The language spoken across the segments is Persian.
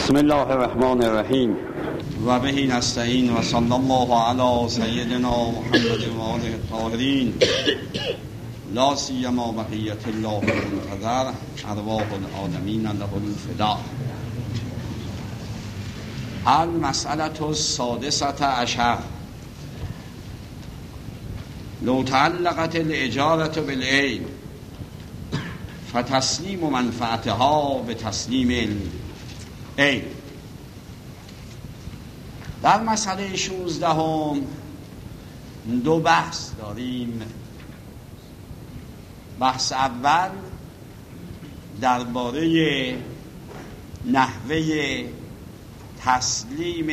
بسم الله الرحمن الرحیم و به نستعین و صلی الله علی سیدنا محمد و آله الطاهرین لا سیما بقیت الله المنتظر ارواح العالمین له الفداء. المسألة السادسة عشر لو تعلقت الاجارة بالعین فتسلیم منفعتها به تسلیم العین. در مسئله 16 دو بحث داریم. بحث اول درباره نحوه تسلیم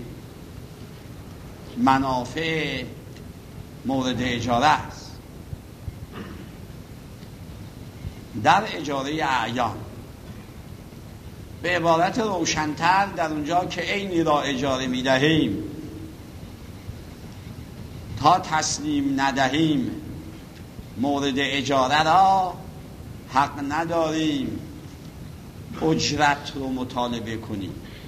منافع مورد اجاره است. در اجاره اعیان به عبارت روشن‌تر در اونجا که عینی را اجاره می‌دهیم تا تسلیم ندهیم مورد اجاره را حق نداریم اجرت رو مطالبه کنیم،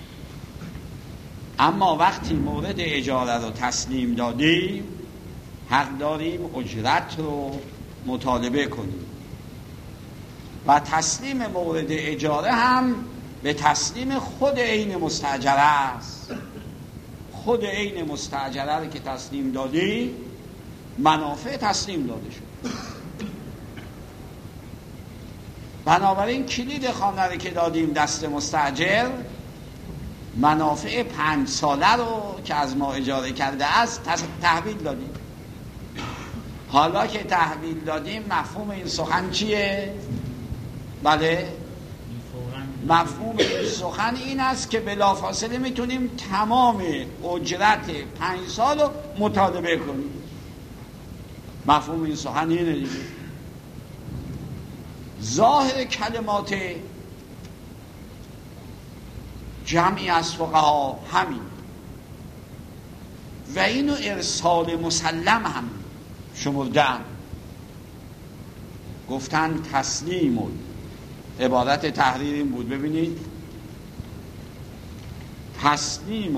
اما وقتی مورد اجاره رو تسلیم دادیم حق داریم اجرت رو مطالبه کنیم. و تسلیم مورد اجاره هم به تسلیم خود عین مستاجره است. خود عین مستاجره رو که تسلیم دادی منافع تسلیم داده شد. بنابراین کلید خانه رو که دادیم دست مستاجر، منافع 5 ساله رو که از ما اجاره کرده است تحویل دادیم. حالا که تحویل دادیم مفهوم این سخن چیه؟ بله، مفهوم این سخن این است که بلافاصله میتونیم تمام اجرت 5 سال رو مطالبه کنیم. مفهوم این سخن اینه دیگه. ظاهر کلمات جمعی از فقها همین و اینو ارسال مسلم هم شمردن. گفتن تسلیم عبارت تحریر این بود، ببینید تسلیم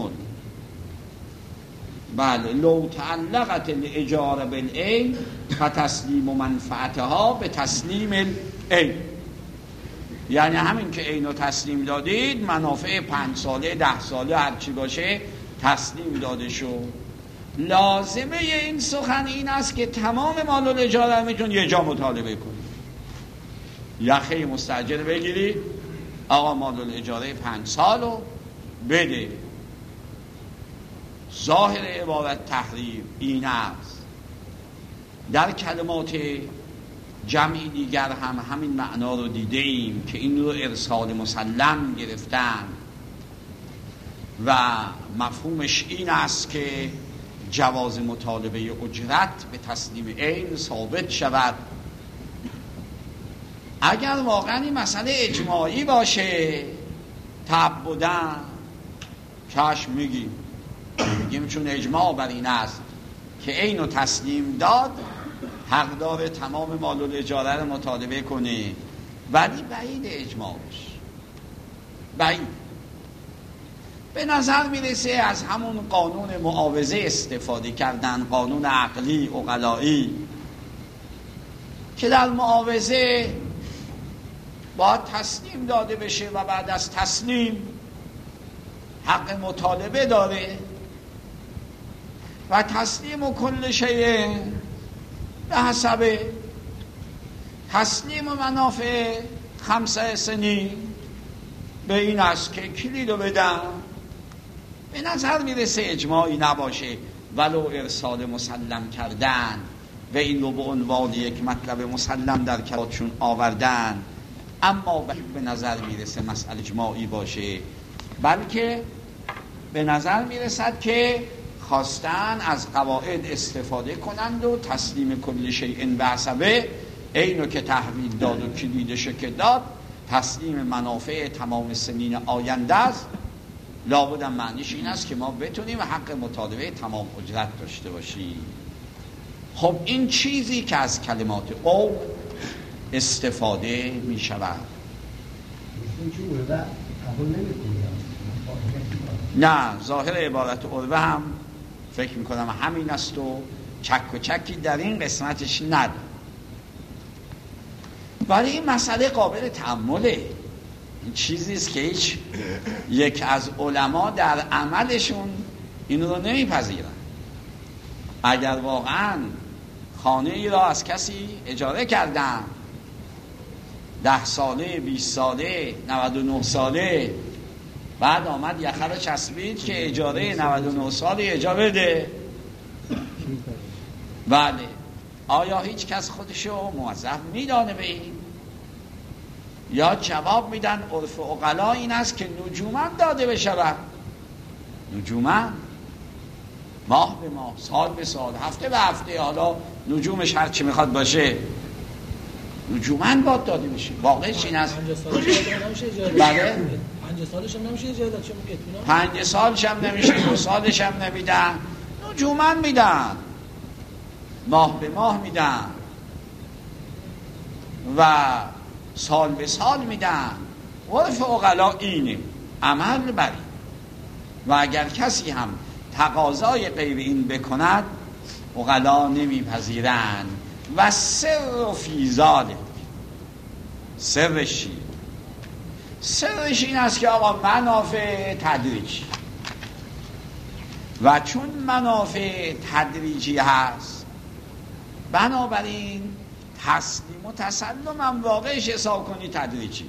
بله لو تعلقت الاجاره بالعین فتسلیم منفعتها به تسلیم العین، یعنی همین که عین رو تسلیم دادید منافع 5 ساله 10 ساله هرچی باشه تسلیم داده شد. لازمه این سخن این است که تمام مال الاجاره میتون یه جا مطالبه کنید. یخه مستاجر بگیری آقا مال الاجاره 5 سال رو بده. ظاهر عبارت تحریر این است. در کلمات جمعی دیگر هم همین معنا رو دیده ایم که این رو ارسال مسلم گرفتن و مفهومش این است که جواز مطالبه اجرت به تسلیم عین ثابت شود. اگر واقعا این مسئله اجماعی باشه تعبداً کاش میگیم چون اجماع بر این است که عین رو تسلیم داد حق داره تمام مال الاجاره رو مطالبه کنه، ولی بعید اجماع باشه. بعید به نظر میرسه از همون قانون معاوضه استفاده کردن، قانون عقلی عقلایی که در معاوضه باید تسلیم داده بشه و بعد از تسلیم حق مطالبه داره و تسلیم و کل شیء به حسب تسلیم و منافع 5 سنین به این است که کلید رو بدم. به نظر میرسه اجماعی نباشه ولو ارسال مسلم کردن و این رو به عنوان یک مطلب مسلم در کلماتشون آوردن، اما به نظر میرسه مسئله اجماعی باشه، بلکه به نظر میرسد که خواستن از قواعد استفاده کنند و تسلیم کل شیء به حسبه اینو که تحویل داد و کلیدشو که داد تسلیم منافع تمام سنین آینده است. لابد معنیش این است که ما بتونیم حق مطالبه تمام اجرت داشته باشیم. خب این چیزی که از کلمات قول استفاده می شود. نه، ظاهر عبارت عروه هم فکر میکنم همین است و چک و چکی در این قسمتش نداره. ولی این مسئله قابل تأمله. این چیزیست که هیچ یک از علما در عملشون این رو نمیپذیرن. اگر واقعا خانه ای را از کسی اجاره کردن 10 ساله 20 ساله 99 ساله، بعد آمد یخه رو چسبید که اجاره 99 سالی اجاره بده، بله، آیا هیچ کس خودشو موظف میدانه به این؟ یا جواب میدن عرف عقلا این است که نجوماً داده بشود. نجوماً، ماه به ماه، سال به سال، هفته به هفته، حالا نجومش هر چی میخواد باشه، نجوماً باید داده بشه. واقعش این است. 50 سالش هم نمیشه اجاره. بله، 50 سالش هم نمیشه اجاره، چه میگه؟ 5 سالش هم نمیشه، 2 سالش هم نمیدن، نجوماً میدن، ماه به ماه میدن و سال به سال میدن. عرف عقلا اینه، عمل بری. و اگر کسی هم تقاضای غیر این بکند عقلا نمیپذیرند. و سر فی ذلک، سرش این است که آقا منافع تدریجی، و چون منافع تدریجی هست بنابراین تسلیم و تسلم هم واقعش حساب کنی تدریجی.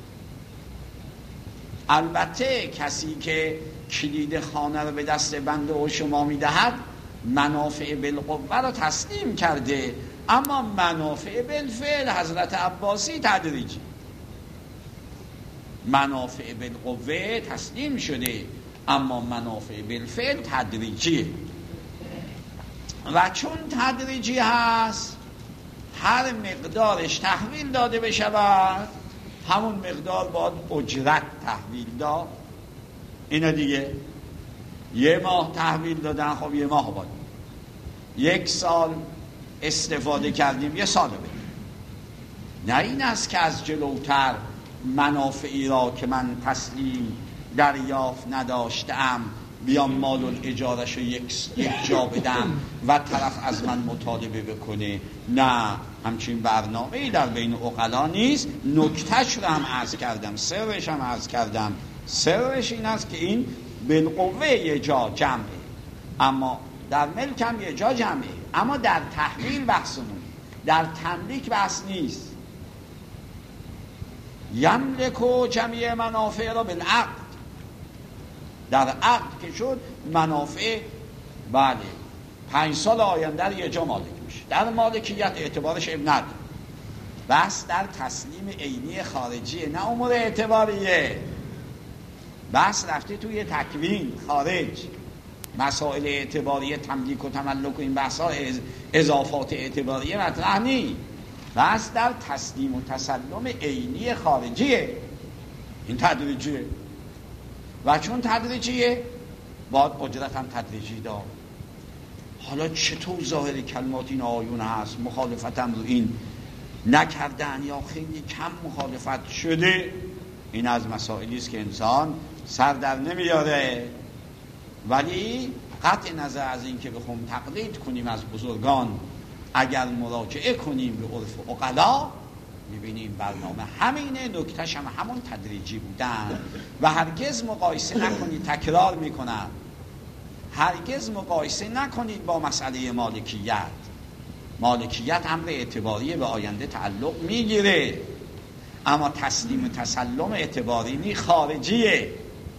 البته کسی که کلید خانه رو به دست بنده و شما میدهد منافع بالقوه رو تسلیم کرده، اما منافع بالفعل حضرت عباسی تدریجی. منافع بالقوه تسلیم شده، اما منافع بالفعل تدریجیه. و چون تدریجی هست هر مقدارش تحویل داده بشود همون مقدار باید اجرت تحویل داد. اینا دیگه 1 ماه تحویل دادن، خب 1 ماه باید، 1 سال استفاده کردیم 1 سال بدیم. نه این است که از جلوتر منافعی را که من تسلیم دریافت نداشتم بیام مال الاجارش رو یک جا بدم و طرف از من مطالبه بکنه. نه، همچین برنامه‌ای در بین عقلا نیست. نکتهش رو هم عرض کردم، سرش هم عرض کردم. سرش این است که این بالقوه یه جا جمعه، اما در ملک هم یه جا جمعه، اما در تحویل بحثمون، در تملیک بحث نیست. یملکو جمعی منافع را بالعقد، در عقد که شد منافع بله 5 سال آینده یه جا مالک میشه. در مالکیت اعتبارش نداره. بس در تسلیم عینی خارجیه، نه امور اعتباریه. بس رفته توی تکوین خارج، مسائل اعتباریه، تملیک و تملک و این بحثا اضافات اعتباریه مطرح نیست. بس در تسلیم و تسلم عینی خارجیه. این تدریجیه، و چون تدریجیه باید اجرت هم تدریجی داد. حالا چطور ظاهر کلمات این آیون هست مخالفتم رو این نکردن یا خیلی کم مخالفت شده، این از مسائلی است که انسان سر در نمیاره. ولی قطع نظر از این که بخوام تقلید کنیم از بزرگان، اگر مراجعه کنیم به عرف عقلا میبینیم برنامه همینه، نکتهش هم همون تدریجی بودن. و هرگز مقایسه نکنید، تکرار میکنم، هرگز مقایسه نکنید با مسئله مالکیت. مالکیت امر اعتباری به آینده تعلق میگیره، اما تسلیم و تسلم اعتباری نی، خارجیه.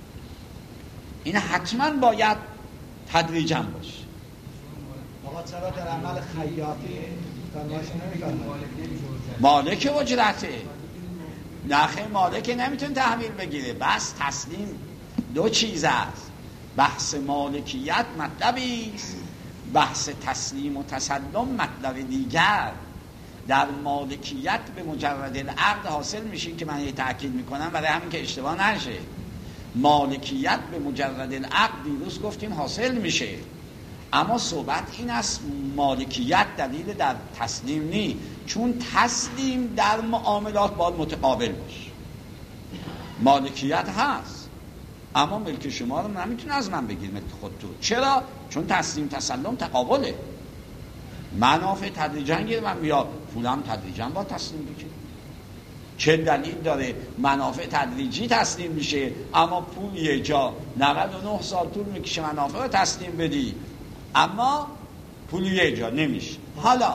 این حتما باید تدریجا باشه. آقا چرا در عمل خیاطی فرمایش نمی‌کنه؟ مالک اجرته، نخه مالک نمیتونه تحویل بگیره. بس تسلیم 2 چیز است. بحث مالکیت مطلبی است، بحث تسلیم و تسلم مطلب دیگر. در مالکیت به مجرد العقد حاصل میشه که من یه تأکید میکنم برای همین که اشتباه نشه. مالکیت به مجرد العقد دیروز گفتیم حاصل میشه، اما صحبت این است مالکیت دلیل در تسلیم نی، چون تسلیم در معاملات باید متقابل باشه. مالکیت هست اما ملک شما رو نمیتونه از من بگیر، ملک خود تو. چرا؟ چون تسلیم تسلم تقابله. منافع تدریجا گیرم یا پولم تدریجا با تسلیم بگیر. چه دلیل داره منافع تدریجی تسلیم میشه اما پول یه جا 99 سال طول میکشه منافع رو تسلیم بدی، اما پول یه جا نمیشه. حالا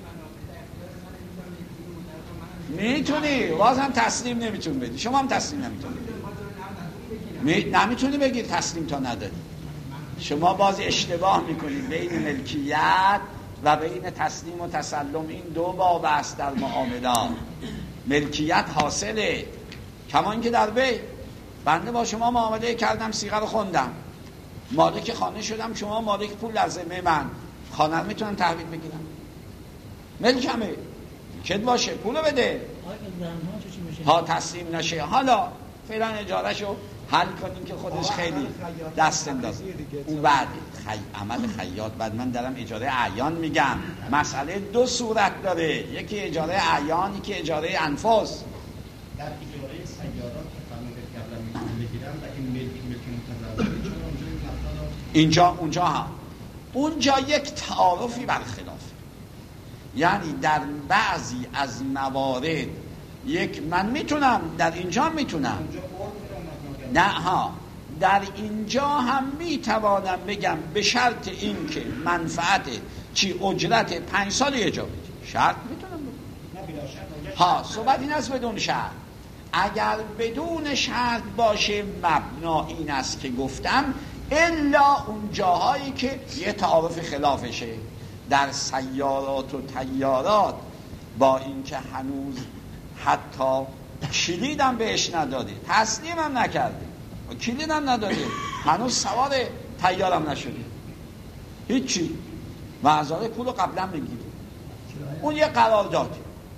میتونی بازم تسلیم نمیتونی بدی، شما هم تسلیم نمیتونی بدی، نمیتونی بگی تسلیم تا نداری. شما باز اشتباه میکنید بین ملکیت و بین تسلیم و تسلم. این دو باب است در معاملات. ملکیت حاصله، کما اینکه در بی بنده با شما معامله کردم، صیغه رو خوندم، مالک خانه شدم، شما مالک پول در ذمه من، خانه رو میتونم تحویل بگیرم، ملکمه، کد باشه پولو بده ها تسلیم نشه. حالا فعلا اجارهشو حل کنیم که خودش خیلی دست اندازه. اون بعد عمل خیاط. بعد من دارم اجاره اعیان میگم. مسئله دو صورت داره، یکی اجاره اعیان، یکی اجاره انفس. در اجاره سیارات که فرمودید قبلا میگیرم و این ملک متضرر اونجا هم اونجا یک تعارفی برخلافه. یعنی در بعضی از موارد من میتونم، در اینجا میتونم، نه ها، در اینجا هم میتوانم بگم به شرط این که منفعت چی اجرت 5 سال اجاره شرط میتونم بگم. ها صحبت این است بدون شرط. اگر بدون شرط باشه مبنا این است که گفتم الا اون جاهایی که یه تعارف خلافشه. در سیارات و طیارات با اینکه هنوز حتی کلیدم بهش نداده، تسلیمم نکرده، کلیدم نداده، هنوز سوار طیارم نشده، هیچی، معذاره پولو قبلا میگیره. اون یه قرارداده،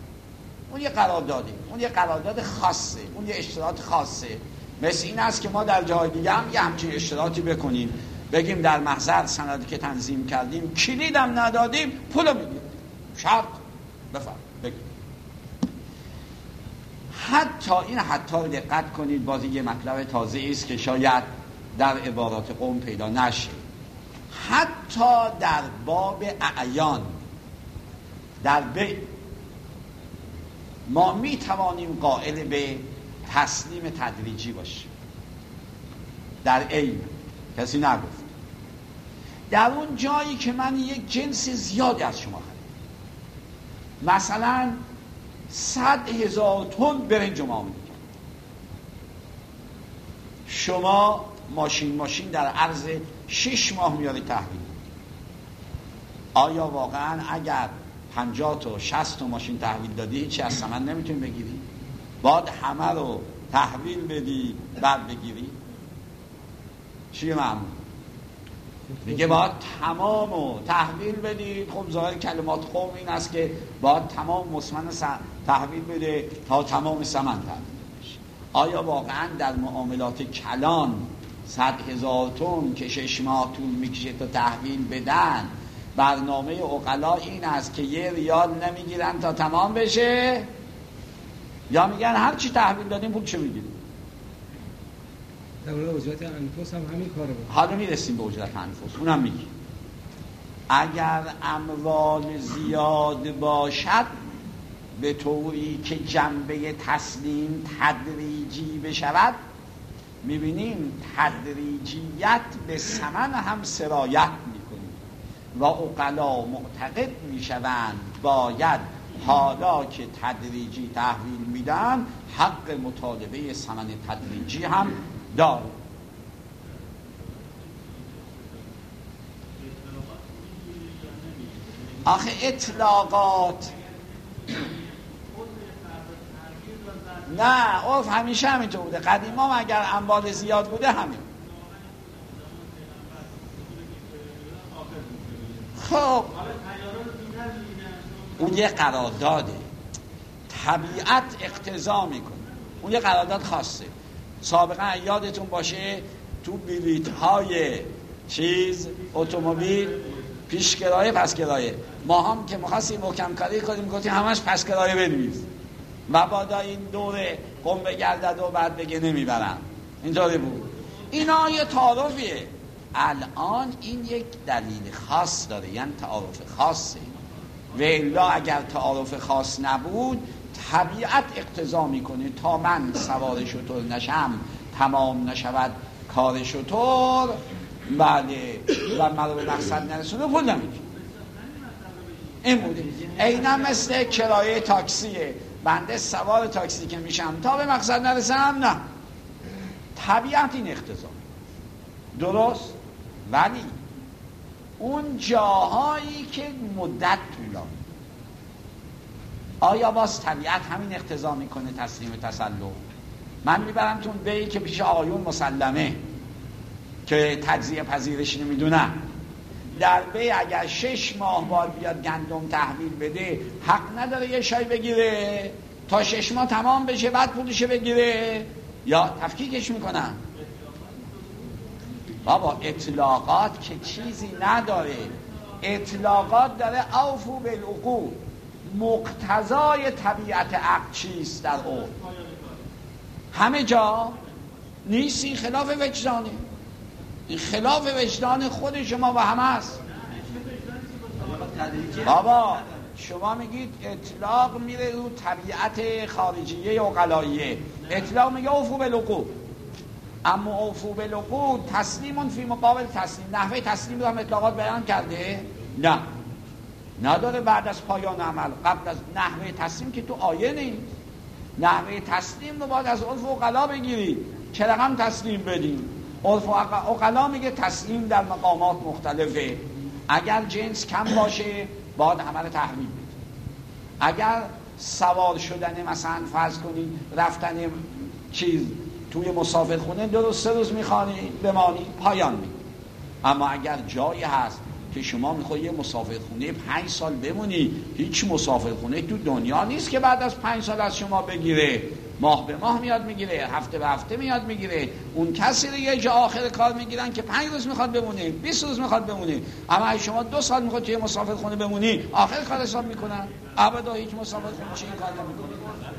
اون یه قرارداد خاصه، اون یه اشتراط خاصه. مثل این است که ما در جای دیگه هم یه همچین اشتراطی بکنیم، بگیم در محضر سندی که تنظیم کردیم کلیدم ندادیم پولو میگیریم، شرط بفرم بگیم. حتی رو دقت کنید، بازی یه مطلب تازه است که شاید در عبارات قوم پیدا نشه. حتی در باب اعیان، در بی ما می توانیم قائل به تسلیم تدریجی باشیم. در عین کسی نگفت. در اون جایی که من یک جنس زیادی از شما خریدم، مثلا 100,000 تن برنج رو معامله کرد، شما ماشین در عرض 6 ماه میاری تحویل. آیا واقعا اگر 50 تا 60 تا ماشین تحویل دادی هیچی از ثمن نمیتونی بگیری؟ باید همه رو تحویل بدی بعد بگیری؟ چیه معمول؟ میگه باید تمام رو تحویل بدی. خب ظاهر کلمات قوم این است که باید تمام مسمن تحویل بده تا تمام ثمن تحویل بشه. آیا واقعا در معاملات کلان 100,000 تن که 6 ماه طول میکشه تا تحویل بدن، برنامه عقلا این است که 1 ریال نمیگیرن تا تمام بشه، یا میگن هر چی تحویل دادیم پول چه میگیریم؟ در مورد اجرت انفس هم همین کاره بود. حالا میرسیم به اجرت انفس، اونم میگیم اگر اموال زیاد باشد به طوری که جنبه تسلیم تدریجی بشود، میبینیم تدریجیت به ثمن هم سرایت میکنه و عقلا معتقد میشوند باید حالا که تدریجی تحویل میدن حق مطالبه ثمن تدریجی هم داره. آخه اطلاقات نه، عرف همیشه همینطور بوده. قدیما هم اگر اموال زیاد بوده همین. خب اون یه قرارداده، طبیعت اقتضا میکنه، اون یه قرارداد خاصه. سابقا یادتون باشه تو بلیط های اتومبیل پیش کرایه پس کرایه، ما هم که می‌خواستیم محکم کاری کنیم گفتیم همش پس کرایه بنویس، مبادا این دور قم بگردد و بعد بگه نمیبرم. اینطوری بود. اینا یه تعارفیه. الان این یک دلیل خاص داره، یعنی تعارف خاصه. و الا اگر تعارف خاص نبود طبیعت اقتضا میکنه تا من سوار شتر نشم تمام نشود کار شتر، بله، و من رو به مقصد نرسونه پول نمیدونم. این بوده. اینا مثل کرایه تاکسیه، بنده سوار تاکسی که میشم تا به مقصد نرسم نه، طبیعت این اقتضا درست. ولی اون جاهایی که مدت طولانی، آیا باز طبیعت همین اقتضا میکنه تسلیم و تسلم؟ من میبرمتون بیایی که پیش آقایون مسلمه که تجزیه پذیرش نمیدونن. در بی اگر 6 ماه بار بیاد گندم تحویل بده، حق نداره یه شای بگیره تا 6 ماه تمام بشه بعد پولش بگیره، یا تفکیکش میکنن؟ بابا اطلاقات که چیزی نداره، اطلاقات داره اوفو بالعقود. مقتضای طبیعت عقل چیست در اون؟ همه جا نیست. این خلاف وجدانه، این خلاف وجدان خود شما و همه است. بابا شما میگید اطلاق میره رو طبیعت خارجیه و عقلاییه، اطلاق میگه اوفو بالعقود. اما اوفو بالعقود تسلیمون فی مقابل تسلیم. نحوه تسلیم رو هم اطلاقات بیان کرده؟ نه، نداره. بعد از پایان عمل قبل از نحوه تسلیم که تو آیه نیست. نحوه تسلیم رو باید از عرف عقلا بگیری چه رقم تسلیم بدیم. عرف عقلا میگه تسلیم در مقامات مختلفه. اگر جنس کم باشه باید عمل تحویل بده. اگر سوار شدن مثلا فرض کنید رفتن چیز توی مسافرخونه 2 روز 3 روز میخوانی بمانی پایان میگه. اما اگر جایی هست که شما میخوای یه مسافرخونه 5 سال بمونی، هیچ مسافرخونه تو دنیا نیست که بعد از 5 سال از شما بگیره. ماه به ماه میاد میگیره، هفته به هفته میاد میگیره. اون کسی رو یه جا آخر کار میگیرن که 5 روز میخواد بمونه، 20 روز میخواد بمونه. اما اگه شما 2 سال میخواد توی مسافرخونه بمونی، آخر کار حساب میکنن. ابدا هیچ مسافرخونه چی کار نمیکنه.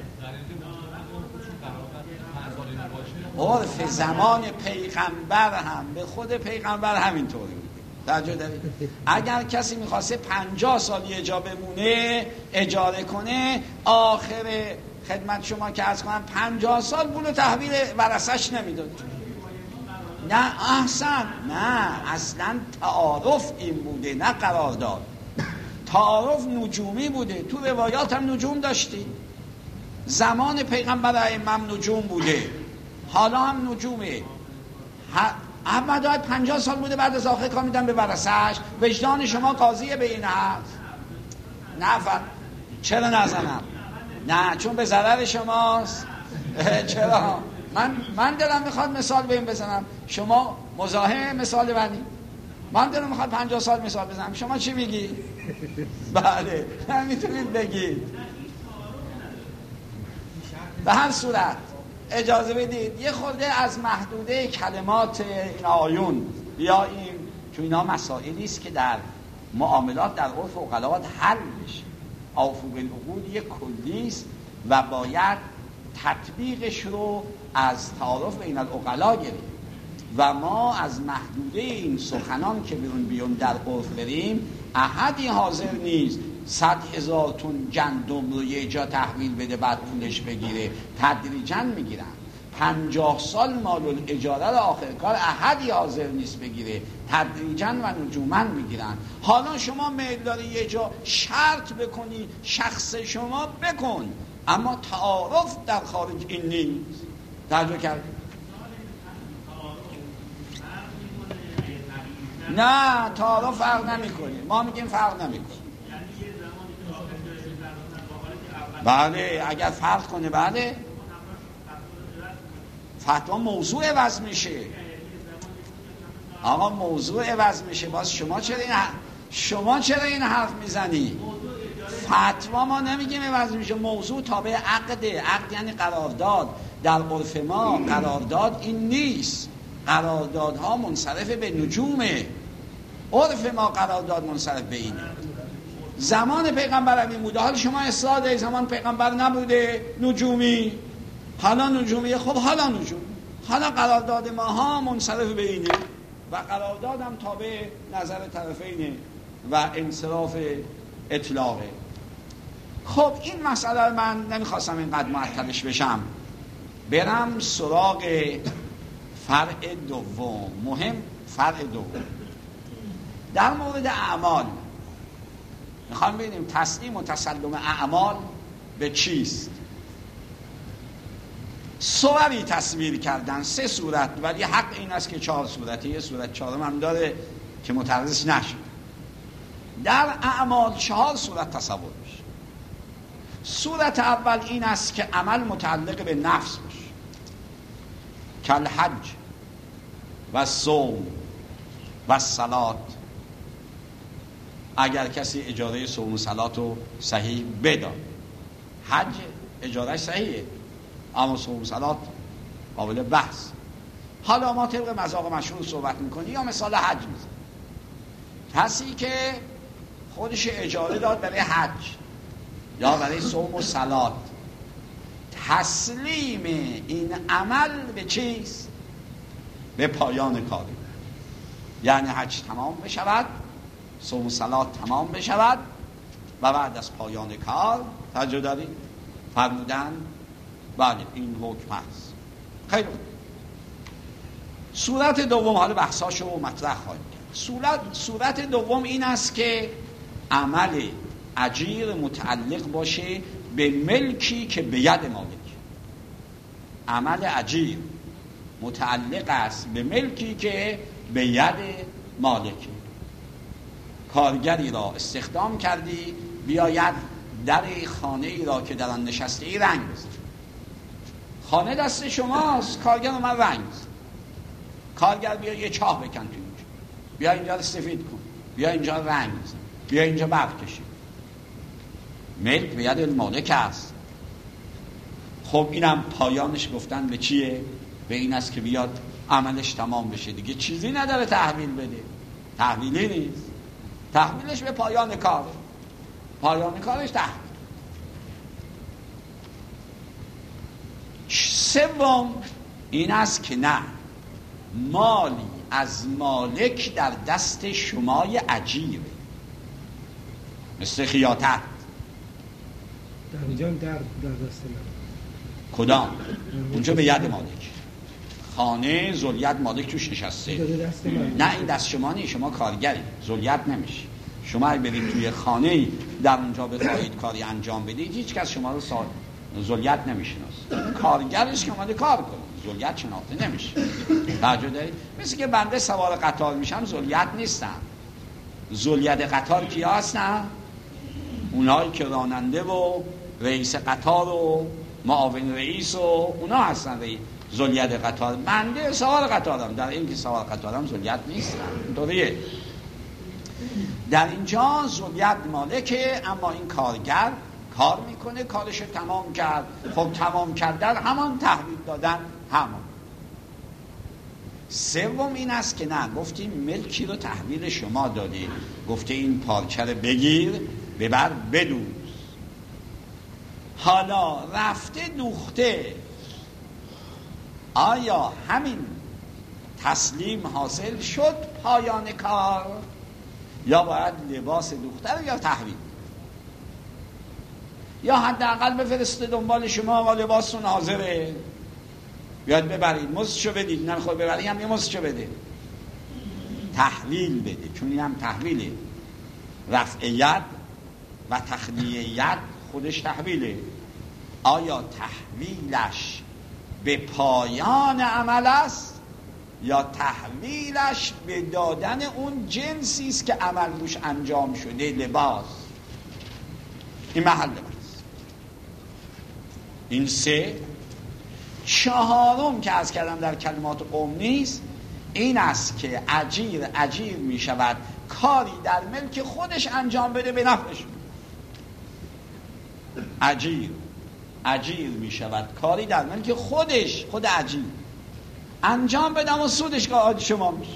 عرف زمان پیغمبر هم به خود پیغمبر همینطوری بود. توجه دارید؟ اگر کسی میخواسته 50 سال یه جا بمونه اجاره کنه، آخر خدمت شما که از کنم 50 سال پول تحویل ورثه‌اش نمیداد. نه احسن، نه اصلا تعارف این بوده نه قرارداد. تعارف نجومی بوده. تو روایات هم نجوم داشتی. زمان پیغمبر ائمه نجوم بوده، حالا هم نجومه. احمد 50 سال بوده بعد از آخر کار میدن به ورثه‌اش. وجدان شما قاضیه به این هست؟ نه چرا نزنم؟ نه چون به ضرر شماست. چرا؟ من دلم میخواد مثال به این بزنم، شما مزاحم مثال بنی. من دلم میخواد 50 سال مثال بزنم، شما چی میگی؟ بله میتونید بگید. به هر صورت اجازه بدید یه خورده از محدوده کلمات این آیون بیاییم، چون اینا مسائلی است که در معاملات در عرف عقلات حل میشه. اوفو بالعقود یک کلی است و باید تطبیقش رو از تعارف بین العقلا گرفت و ما از محدوده این سخنان که بیون در عرف بریم، احدی حاضر نیست 100,000 تن گندم رو یه جا تحویل بده بعد پولش بگیره. تدریجاً میگیرن. 50 سال مال الاجاره رو آخر کار احدی حاضر نیست بگیره، تدریجاً و نجوماً میگیرن. حالا شما میل داری یه جا شرط بکنی شخص شما بکن، اما تعارف در خارج این نیست. توجه کردی؟ نه تعارف فرق نمیکنه. ما میگیم فرق نمیکنه. بله اگر فرق کنه بله فتوا موضوع عوض میشه. آقا موضوع عوض میشه. باز شما چرا این حرف میزنی؟ فتوا ما نمیگیم عوض میشه. موضوع تابع عقده. عقد یعنی قرارداد. در عرف ما قرارداد این نیست. قراردادها منصرف به نجومه. عرف ما قرارداد منصرف به اینه. زمان پیغمبر همین بوده. حالا شما اصلاح دارید زمان پیغمبر نبوده نجومی، حالا نجومی. خب حالا نجوم حالا قرارداد ما ها منصرف به اینه و قراردادم تابع نظر طرفینه و انصراف اطلاقه. خب این مسئله من نمیخواستم اینقدر معطلش بشم، برم سراغ فرع دوم. مهم فرع دوم در مورد اعمال. میخوام ببینیم تسلیم و تسلم اعمال به چیست. صوری تصویر کردن، 3 صورت، ولی حق این است که 4 صورته، یه صورت 4 هم داره که مترجم نشه. در اعمال 4 صورت تصور میشه. صورت اول این است که عمل متعلق به نفس باشه، کل حج و صوم و صلات. اگر کسی اجاره صوم و صلات رو صحیح بداد، حج اجارهش صحیحه، اما صوم و صلات قابل بحث. حالا ما طبق مذاق مشهور صحبت میکنی یا مثال حج میزن. کسی که خودش اجاره داد برای حج یا برای صوم و صلات، تسلیم این عمل به چیست؟ به پایان کاری. یعنی حج تمام بشود، صوم و صلات تمام بشود و بعد از پایان کار توجه دارید فرمودن بله این حکم هست. خیلی صورت دوم، حالا بحثاشو مطرح خواهیم کرد. صورت دوم این است که عمل اجیر متعلق باشه به ملکی که به ید مالک. عمل اجیر متعلق است به ملکی که به ید مالک. کارگری را استخدام کردی بیاید در خانه ای را که در آن نشسته ای رنگ بزن. خانه دست شماست، کارگر رو من رنگ بزن. کارگر بیا یه چاه بکن تو اینجا، بیا اینجا رو سفید کن، بیا اینجا رنگ بزن، بیا اینجا برق کشید. ملک به ید مالک است. خب اینم پایانش گفتن به چیه؟ به این است که بیاد عملش تمام بشه، دیگه چیزی نداره تحویل بده. تحویلی نیست، تحویلش به پایان کاره. پایان کارش تحویل. سوم این است که نه، مالی از مالک در دست شمای اجیره، مثل خیاطت. در اینجا در دست من کدام؟ اونجا به ید مالک. خانه ذولیت مالک توش نشسته. نه این دست شما نیست، شما کارگری، ذولیت نمیشه. شما اگه برید توی خانه در اونجا بخواهید کاری انجام بدید، هیچ کس شما رو ذولیت نمیشناسه. کارگرش که اومده کار کنه، ذولیت شناخته نمیشه. توجه دارید؟ مثل که بنده سوار قطار میشم ذولیت نیستم. ذولیت قطار کیا هستن؟ اونایی که راننده و رئیس قطار و معاون رئیس و اونا هستن. ذولیت قطار. بنده سوار قطارم، در این که سوار قطارم ذولیت نیستم. اینطوریه. در اینجا ذولیت مالکه، اما این کارگر کار میکنه، کارشو تمام کرد. خب تمام کردن همان تحویل دادن همان. سوم این است که نه، گفتیم ملکی رو تحویل شما دادی، گفته این پارچه رو بگیر ببر بدوز. حالا رفته دوخته، آیا همین تسلیم حاصل شد پایان کار، یا باید لباس دوخته رو یا تحویل، یا حداقل بفرسته دنبال شما و لباستون حاضره بیاد ببرید، مزدشو بدید، نمیخواد ببرید هم یه مزدشو بده، تحویل بده. چون این هم تحویله، رفع ید و تخلیه ید خودش تحویله. آیا تحویلش به پایان عمل است یا تحویلش به دادن اون جنسی است که عمل روش انجام شده، لباس؟ این محل است. این سه. چهارم که از کردم در کلمات قوم نیست، این است که اجیر می شود کاری در ملک خودش انجام بده به نفعش. اجیر می شود کاری در ملک خودش، خود اجیر انجام بدم و سودش که شما میشه.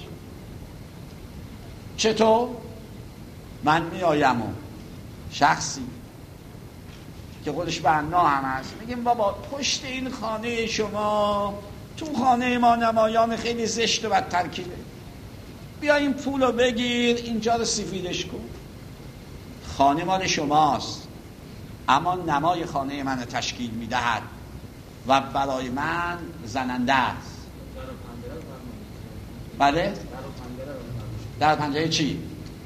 چطور؟ من می آیم و شخصی که خودش بنا هم هست میگیم بابا پشت این خانه شما تو خانه ما نمایان خیلی زشت و بد ترکیبه، بیا این پولو بگیر اینجا رو سفیدش کن. خانه مال شماست اما نمای خانه من تشکیل میدهد و برای من زننده است. بله؟ در پنجره چی؟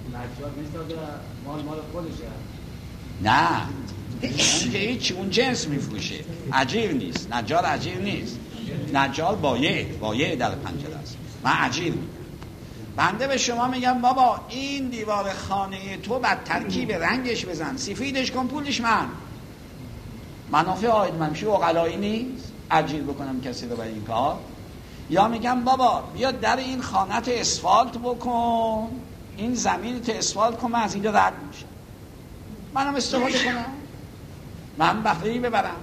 مال خودشه. نه هیچ اون جنس میفروشه، اجیر نیست، نجار اجیر نیست، نجار بایع در پنجره است، من اجیر میدم. بنده به شما میگم بابا این دیوار خانه تو بعد ترکیب رنگش بزن، سفیدش کن، پولش من. منافع آید منشی عقلایی نیست اجیر بکنم کسی رو برای این کار. یا میگم بابا بیا در این خانت اسفالت بکن، این زمینت اسفالت کن، من از اینجا رد میشم، منم استفاده کنم، من بهره‌ای ببرم.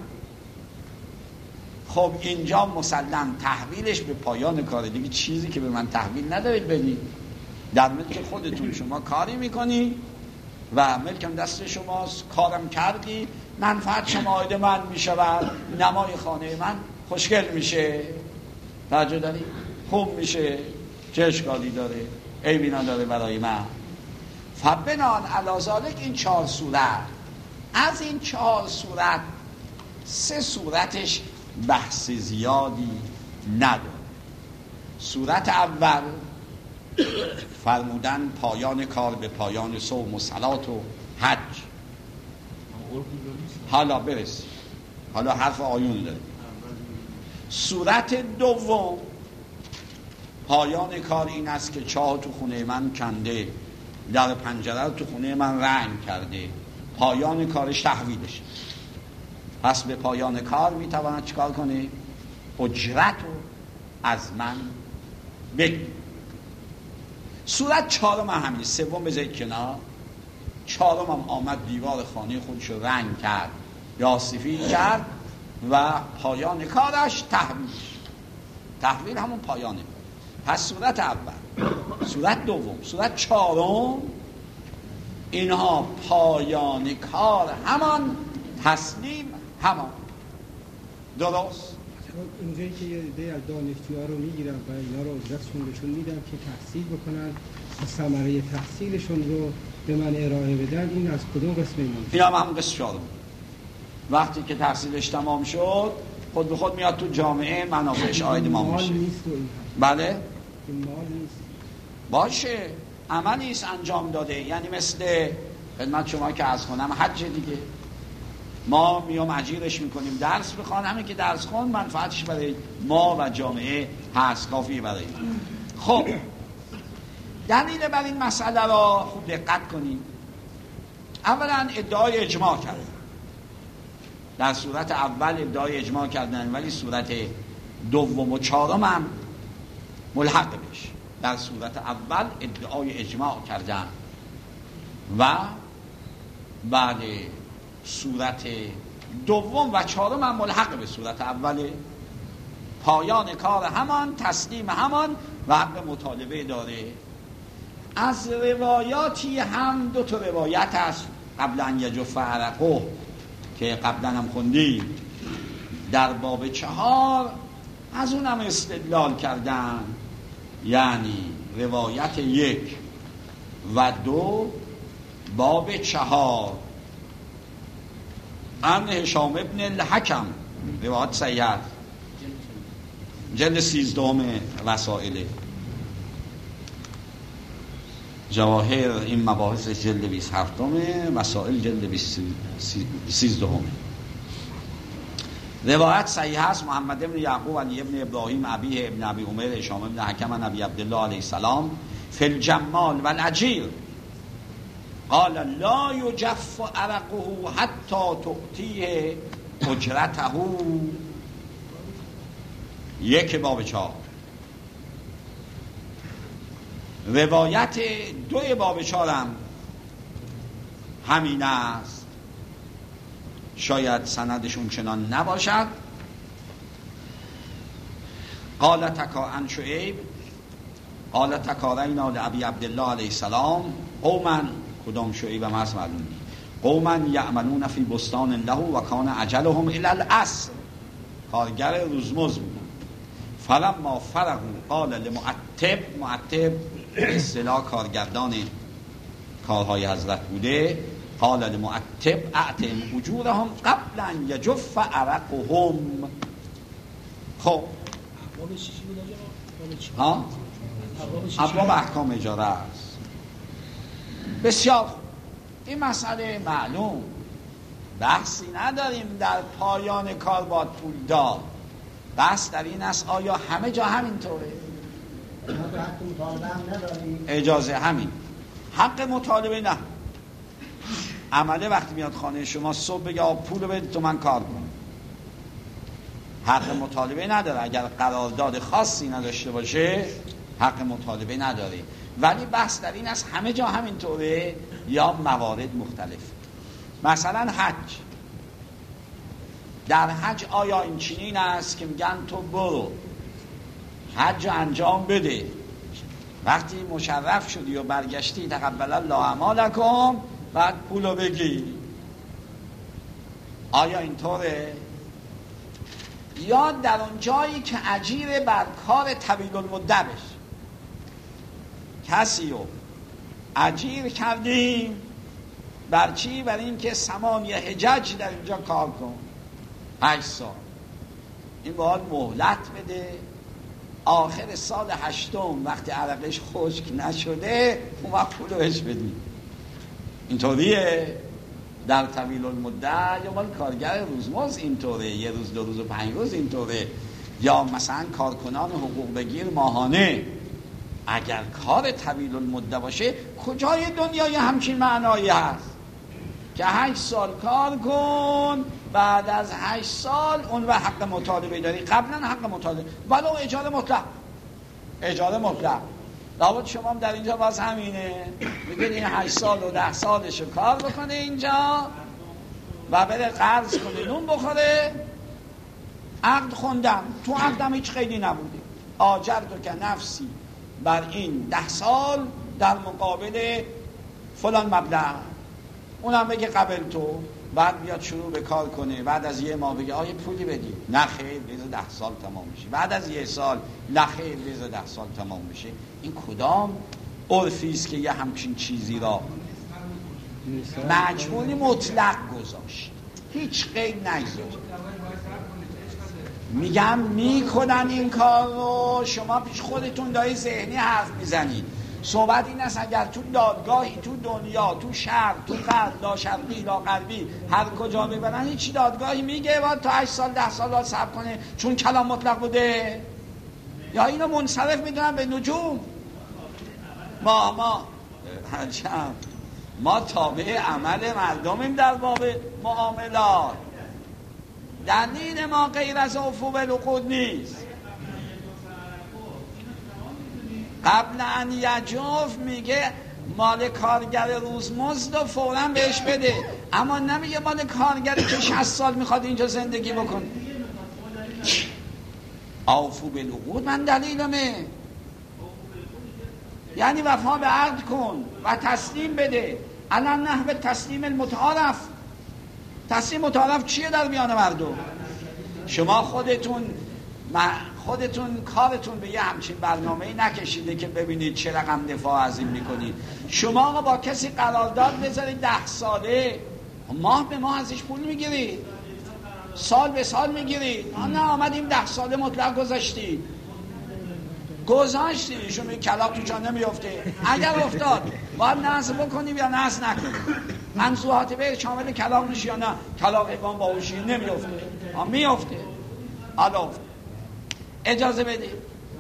خب اینجا مسلم تحویلش به پایان کار دیگه، چیزی که به من تحویل ندارید بدید. در ملک خودتون شما کاری میکنی و ملکم دست شماست، کارم کردی، منفعت شما عاید من میشود، نمای خانه من خوشگل میشه، توجه داری؟ خوب میشه، چه اشکالی داره؟ عیبی نداره برای من. فبنان علی ذالک این 4 صورت، از این 4 صورت 3 صورتش بحث زیادی نداره. صورت اول فرمودن پایان کار به پایان صوم و صلات و حج. حالا برس، حالا حرف آیون داره. صورت دوم پایان کار این است که چاه تو خونه من کنده، در پنجره رو تو خونه من رنگ کرده، پایان کارش تحویلش. پس به پایان کار میتواند چیکار کنه؟ اجرت رو از من بگیر. صورت 4 همین، 3 بذارید کنار. 4 هم آمد دیوار خانه خودش رو رنگ کرد یا سفید کرد و پایان کارش تحویل همون پایانه. پس صورت اول، صورت دوم، صورت 4 اینها پایان کار همان، تسلیم همان. درست؟ اینجایی که یه عده از دانشجوها رو میگیرم و اینا رو اجرتشون بهشون میدم که تحصیل بکنن و ثمره تحصیلشون رو به من ارائه بدن، این از کدوم قسم اینا؟ این هم قسم 4. وقتی که تحصیلش تمام شد خود به خود میاد تو جامعه، منافعش عاید ما میشه. بله؟ این مال نیست. باشه، عملی است انجام داده. یعنی مثل خدمت شما که از خونم حج دیگه، ما میام اجیرش میکنیم درس بخوان، همین که درس خون منفعتش برای ما و جامعه هست، کافیه برای ما. خب دلیل بر این مسئله را خوب دقت کنیم. اولا ادعای اجماع کردن، در صورت اول ادعای اجماع کردن، ولی صورت دوم و 4 هم ملحق بشه. در صورت اول ادعای اجماع کردن و بعد صورت دوم و 4 هم ملحق به صورت اول، پایان کار همان، تسلیم همان و حق مطالبه داره. از روایاتی هم 2 روایت هست قبل ان یجف عرقه که قبلا هم خوندیم در باب 4، از اونم استدلال کردن. یعنی روایت 1 و 2 باب 4 عن هشام ابن الحکم، روایت صحیح است، جلد 13 وسائل جواهر این مباحث جلد 27 وسائل جلد 13. روایت صحیح است. محمد ابن یعقوب علی ابن ابراهیم ابیه ابن ابی عمر هشام ابن حکم عن ابی عبدالله علیه السلام فی الجمال و العجیر قال لا یجف عرقه حتی تعطیه اجرته. 1 باب 4. روایت 2 باب 4 هم همین است، شاید سندشون چنان نباشد. قال تکا عن شعیب قال تکارینا لابی عبدالله علیه السلام قوما، کدام شعیب هم هست معلوم نیست، قوما یعملون فی بستان له و کان اجلهم الی العصر، کارگر روزمز بودن. فلما فرغوا قال لمعتب، معتب اصطلاح کارگردان کارهای حضرت بوده، قال لمعتب اعطهم اجورهم قبل ان یجف عرقهم. خب ها ابواب احکام اجاره است. بسیار خوب، این مسئله معلوم، بحثی نداریم در پایان کار باید پول داد. بحث در این است آیا همه جا همینطوره؟ اجازه همین حق مطالبه نه. عمله وقتی میاد خانه شما صبح بگه پول بده تو من کار کنم، حق مطالبه نداره. اگر قرارداد خاصی نداشته باشه حق مطالبه نداره. ولی بحث در این است همه جا همینطوره یا موارد مختلف. مثلا حج، در حج آیا این چنین است که میگن تو برو حج انجام بده، وقتی مشرف شدی و برگشتی تقبل الله اعمالکم بعد پولو بگی؟ آیا اینطوره؟ یا در اون جایی که اجیر بر کار طویل المده بشه، کسی رو اجیر کردیم بر چی؟ بر این که 8 حجج در اینجا کار کن 8 سال، این باید مهلت بده، آخر سال 8 وقتی عرقش خشک نشده اون وقت پولو بهش بدیم. اینطوریه در طویل المده. یا مال کارگر روزمزد اینطوره، 1 روز 2 روز و 5 روز اینطوره. یا مثلا کارکنان حقوق بگیر ماهانه، اگر کار طویل المده باشه کجای دنیای همچین معنایی هست که 8 سال کار کن بعد از 8 سال اون و حق مطالبه داری. قبلا حق مطالبه ولو اجاره مطلق، اجاره مطلق. لابد شما هم در اینجا باز همینه، بگید این 8 سال و 10 سالشو کار بکنه اینجا و بره قرض کنه نون بخوره. عقد خوندم، تو عقدم هیچ قیدی نبوده، آجرتو که نفسی بر این 10 سال در مقابل فلان مبلغ، اونم بگه قبل تو، بعد بیاد شروع به کار کنه، بعد از 1 ماه بگه آیه پولی بدی، نه خیر بذار 10 سال تمام میشه، بعد از 1 سال نه خیر بذار 10 سال تمام میشه. این کدام عرفی است که یه همچین چیزی را مجموعی مطلق گذاشت، هیچ قید نگذاشت؟ میگم میکنن این کار رو، شما پیش خودتون داری ذهنی حرف میزنید. صحبت این است اگر تو دادگاهی تو دنیا، تو شرق، تو غرب، لا شرقی لا غربی، هر کجا ببرن هیچ دادگاهی میگه باید تا 8 سال 10 سال باید صبر کنه چون کلام مطلق بوده؟ یا اینو منصرف میدونن به نجوم؟ ما تابع عمل مردمیم در باب معاملات. دلیل ما غیر از عفو بالعقود نیست. قبل ان یجوف میگه مال کارگر روزمزد رو فوراً بهش بده، اما نمیگه مال کارگری که 60 سال میخواد اینجا زندگی بکنه. عفو بالعقود من دلیلمه، یعنی وفا به عقد کن و تسلیم بده. الان نحو تسلیم المتعارف، تسلیم متعارف چیه در میان مردم؟ شما خودتون کارتون به یه همچین برنامه‌ای نکشیده که ببینید چه رقم دفاع عظیم میکنید. شما آقا با کسی قرارداد بذارید 10 ساله، ماه به ماه ازش پول میگیرید، سال به سال میگیرید. نه آمدیم 10 ساله مطلق گذاشتید شما کلاق تو جان نمیفته. اگر افتاد باید نصب بکنیم یا نصب نکنیم. منصوحات به شامل کلاق میشه یا نه؟ کلاق ایوان باوشی نمیفته، میفته. حالا اجازه بدید.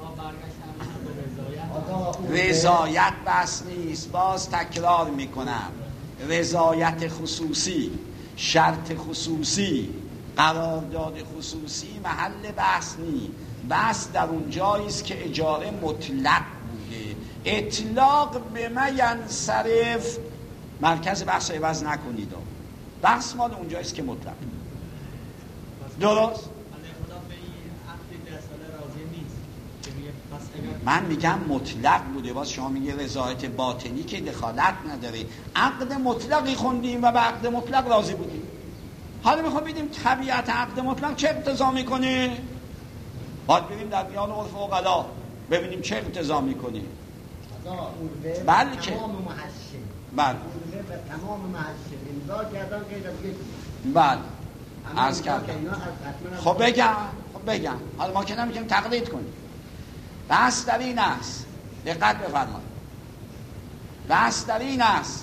رضایت بس نیست، باز تکرار میکنم، رضایت خصوصی، شرط خصوصی، قرارداد خصوصی محل بحث نیست. بحث در اون جایی است که اجاره مطلق بوده. اطلاق به ما ینصرف، مرکز بحث عوض نکنید. بحث مال اون جایی است که مطلق. درست؟ من میگم مطلق بوده، باز شما میگه رضایت باطنی که دخالت نداره. عقد مطلقی خوندیم و به عقد مطلق راضی بودیم. حالا میخوام ببینیم طبیعت عقد مطلق چه اقتضا میکنه. باید بریم در میان عرف عقلا ببینیم چه اقتضا میکنیم. بله که تمام محشم بله تمام محشم امضا کردن غیر از یک بله عرض کردم. خب بگم حالا ما که نمیتونیم تقلید کنیم. بحث در این است، دقت بفرمایید، بحث در این است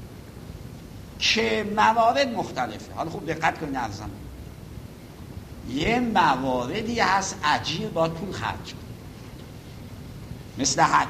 که موارد مختلفه. حالا خوب دقت کنید ارزم، یه مواردی هست اجیر باید پول خرج کنه، مثل حج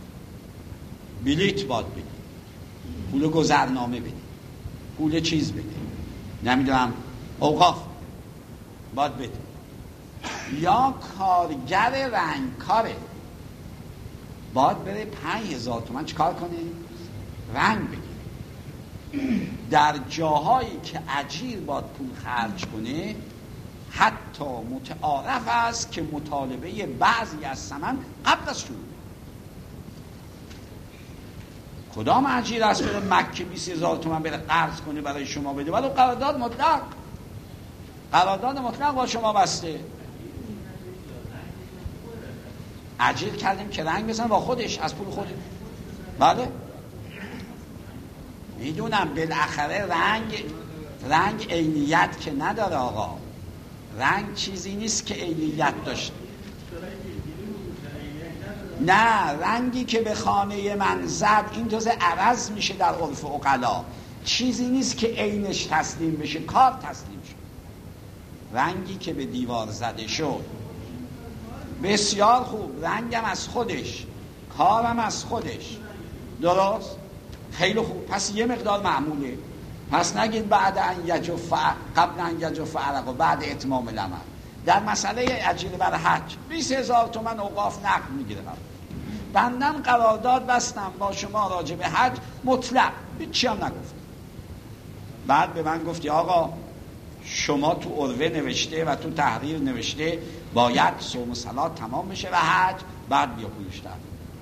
بلیت باید بدی، پول گذرنامه بدی، پول چیز بدی، نمیدونم اوقاف باید بدی. یا کارگر رنگکاره باید بره 5000 تومان چیکار کنه؟ رنگ بگیره. در جاهایی که اجیر باید پول خرج کنه حتی متعارف است که مطالبه بعضی از ثمن قبل از شروع. کدام اجیر است بره مکه 20000 تومان بره قرض کنه برای شما بده؟ ولی قرارداد مطلق با شما بسته. اجیر کردیم که رنگ بزنه با خودش از پول خودش. بله میدونم بالاخره رنگ عینیت که نداره آقا. رنگ چیزی نیست که عینیت داشته. نه، رنگی که به خانه من زد این جزء عوض میشه در عرف عقلا. چیزی نیست که عینش تسلیم بشه، کار تسلیم شد. رنگی که به دیوار زده شد بسیار خوب، رنگم از خودش، کارم از خودش، درست؟ خیلی خوب. پس یه مقدار معموله. پس نگید بعد ان یجف قبل ان یجف عرق و بعد اتمام العمل. در مسئله اجیر بر حج 20000 تومان اوقاف نقد میگیره. بندم قرارداد بستم با شما راجع به حج مطلق، هیچی هم نگفت. بعد به من گفتی آقا شما تو عروه نوشته و تو تحریر نوشته باید صوم و صلات تمام بشه و حج بعد بیا پولش در.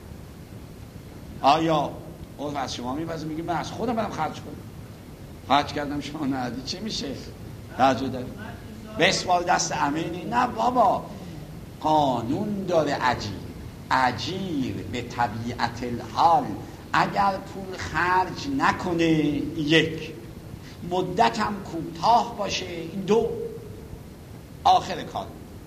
آیا عرف از شما میپذیره؟ میگیم من از خودم برم خرج کنم. خرج کردم شما ندی چه میشه؟ توجه داری؟ بسپار دست امینی؟ نه بابا، قانون داره اجیر به طبیعت الحال اگر پول خرج نکنه، یک مدت هم کوتاه باشه، این دو آخر کار.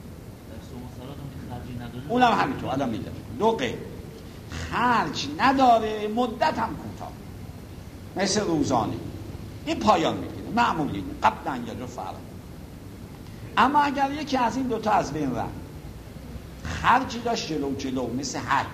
اونم همینطور الان میگم دو قید، خرج نداره مدت هم کوتاه مثل روزانه، این پایان میگیره معمولی قبل ان یجف عرق. اما اگر یکی از این دوتا از بین رفت، خرجی داشت جلو مثل حج،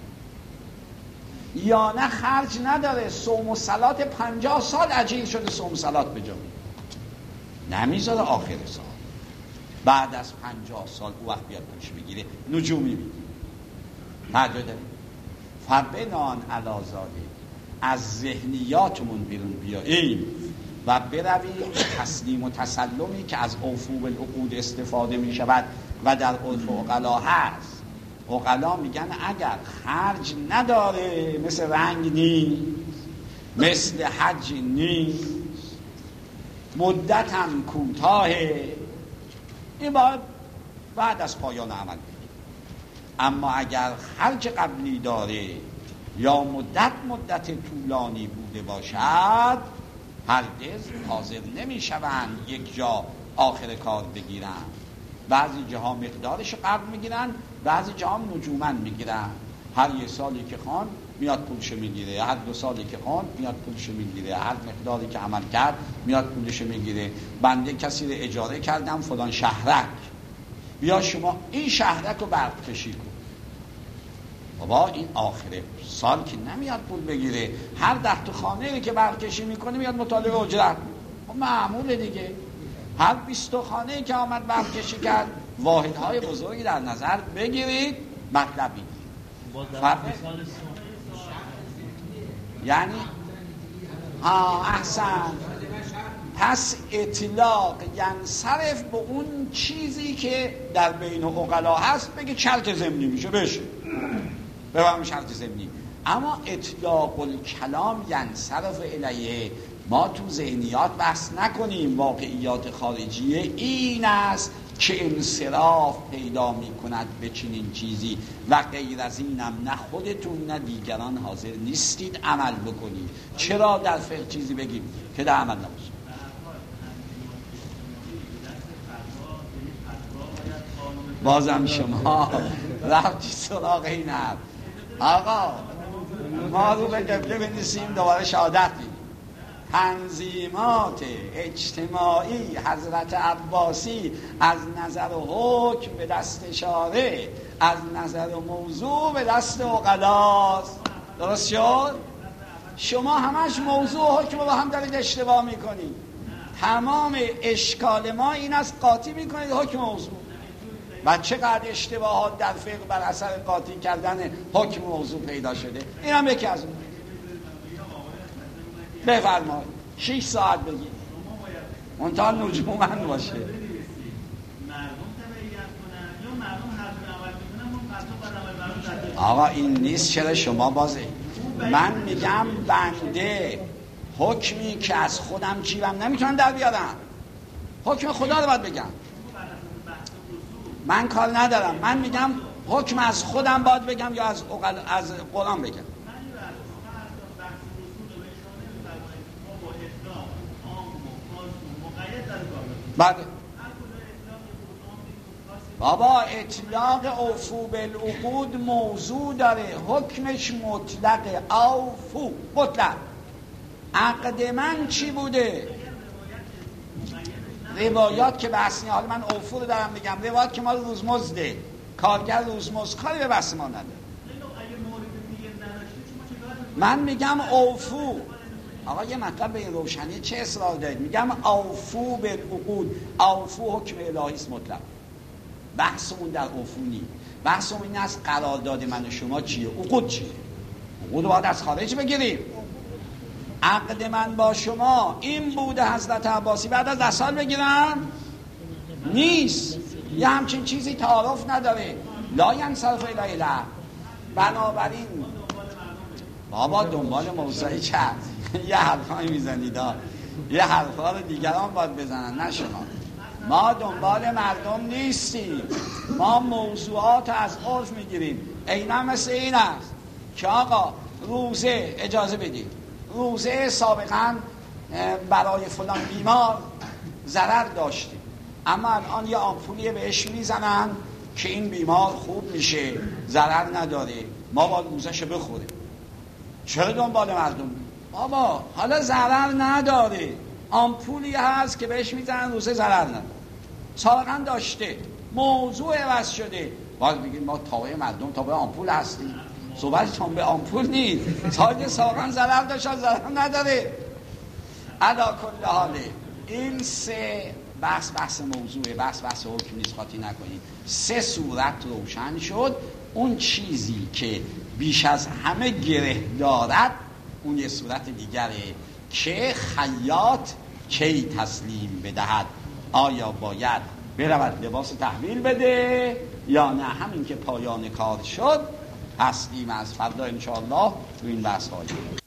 یا نه خرج نداره، صوم و صلات 50 سال اجیر شده صوم و صلات بجا نمیذاره آخر سال، بعد از 50 سال او وقت بیاد پولش بگیره، نجومی میگیره. توجه داریم؟ فبنان علازاده از ذهنیاتمون بیرون بیاییم و برویم تسلیم و تسلمی که از اوفو بالعقود استفاده می شود و در عرف عقلا هست. عقلا میگن اگر خرج نداره مثل رنگ نیست، مثل حج نیست، مدت هم کوتاهه، این باید بعد از پایان عمل بگید. اما اگر خرج قبلی داره یا مدت طولانی بوده باشد، هرگز حاضر نمی شوند یک جا آخر کار بگیرن. بعضی جاها مقدارش قبل میگیرن، بعضی جاها نجومن میگیرن. هر یه سالی که خان میاد پولش میگیره، هر 2 سالی که خان میاد پولش میگیره، هر مقداری که عمل کرد میاد پولش میگیره. بنده کسی رو اجاره کردم فلان شهرک، بیا شما این شهرک رو برق کشی کن. بابا این آخر سال که نمیاد پول بگیره، هر 10 تا خانه که برق کشی میکنه میاد مطالبه اجرت. معموله دیگه. هر 20 تا خانه که آمد برق کشی کرد، واحدهای بزرگی در نظر بگیرید. مطلبی یعنی احسن. پس اطلاق ینصرف به اون چیزی که در بین عقلا هست، بگه شرط ضمنی میشه بشه بفهم شرط ضمنی. اما اطلاق الکلام ینصرف الیه، ما تو ذهنیات بحث نکنیم. واقعیات خارجیه این است که انصراف پیدا می کند به چنین چیزی و غیر از اینم نه خودتون نه دیگران حاضر نیستید عمل بکنید. چرا در فقه چیزی بگیم که در عمل نباشه؟ بازم شما رفتی سراغ این حرف. آقا ما رو به قبله بنویسیم دوباره شهادت بدیم. تنظیمات اجتماعی حضرت عباسی از نظر حکم به دست شارع، از نظر موضوع به دست عقلاست. درست شد؟ شما همش موضوع و حکم رو هم دارید اشتباه میکنید. تمام اشکال ما این است قاطی میکنید حکم موضوع و چقدر اشتباهات در فقه بر اثر قاطی کردن حکم موضوع پیدا شده. این هم یکی از اون. بفرمایید 6 ساعت بگید منتها نجومن باشه. آقا این نیست. چرا شما بازه؟ من میگم بنده حکمی که از خودم جیبم نمیتونم در بیارم، حکم خدا رو باید بگم. من کار ندارم. من میگم حکم از خودم باید بگم یا از قرآن بگم. بعد بابا اطلاق اوفو بالعقود موضوع داره، حکمش مطلقه. اوفو مطلق. عقد من چی بوده؟ روایات که بحث نیست. حالا من اوفو رو دارم میگم. روایات که ما روزمزده، کارگر روزمزد کاری به بحث ما نداره. من میگم اوفو. آقا یه مطلب به این روشنی چه اصرار دارید؟ میگم اوفو بالعقود. اوفو حکم الهی است مطلق. بحثمون در اوفو نیست. بحثمون این است قرارداد من و شما چیه؟ عقود چیه؟ عقود باید از خارج بگیریم. عقد من با شما این بوده حضرت عباسی بعد از 10 سال بگیرم؟ نیست. یه همچین چیزی تعارف نداره. لا ینصرف الی له. بنابراین بابا دنبال موضوعی کرد یه حرفایی میزنید. یه حرفا رو دیگران باید بزنن نه شما. ما دنبال مردم نیستیم. ما موضوعات از عرف میگیریم. اینا مثل این است که آقا روزه اجازه بدید، روزه سابقا برای فلان بیمار ضرر داشتیم، اما الان یه آمپولی بهش میزنن که این بیمار خوب میشه، ضرر نداره، ما باید روزهشو بخوریم. چرا دنبال مردم؟ بابا حالا ضرر نداره، آمپولی هست که بهش میزنن روزه ضرر نداره، سابقا داشته، موضوع عوض شده، باید بگیم ما تابع مردم تابع آمپول هستیم. صحبتتون به آمپول نیست. سابقا ضرر داشت ضرر نداره. علا کل حاله این 3 بحث موضوعه، بحث حکم نیست، خاطی نکنید. 3 صورت روشن شد. اون چیزی که بیش از همه گره دارد اون یه صورت دیگره که خیاط کی تسلیم بدهد. آیا باید برود لباس تحویل بده یا نه؟ همین که پایان کار شد هستیم از فردا انشاءالله تو این بحث های